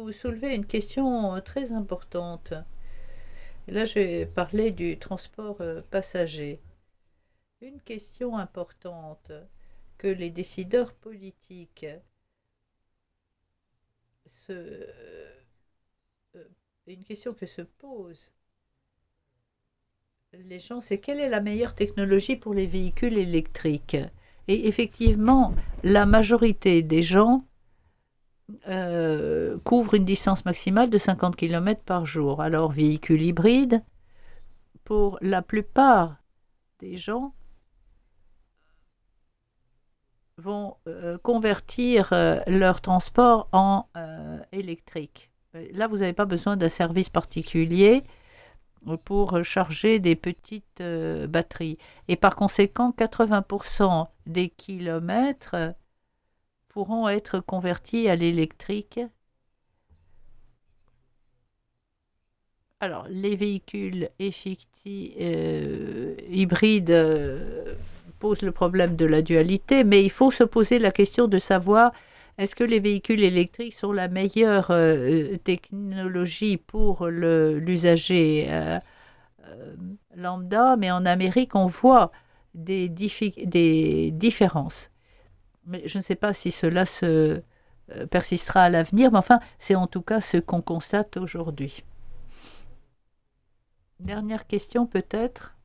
vous soulevez une question très importante. Et là, je vais parler du transport passager. Une question importante que les décideurs politiques euh, une question que se posent les gens, c'est quelle est la meilleure technologie pour les véhicules électriques? Et effectivement, la majorité des gens couvrent une distance maximale de 50 km par jour. Alors, véhicule hybride, pour la plupart des gens, vont convertir leur transport en électrique. Là, vous n'avez pas besoin d'un service particulier pour charger des petites batteries. Et par conséquent, 80% des kilomètres pourront être convertis à l'électrique. Alors, les véhicules hybrides posent le problème de la dualité, mais il faut se poser la question de savoir est-ce que les véhicules électriques sont la meilleure technologie pour l'usager euh, lambda, mais en Amérique, on voit des différences. Mais je ne sais pas si cela se persistera à l'avenir, mais enfin, c'est en tout cas ce qu'on constate aujourd'hui. Dernière question peut-être.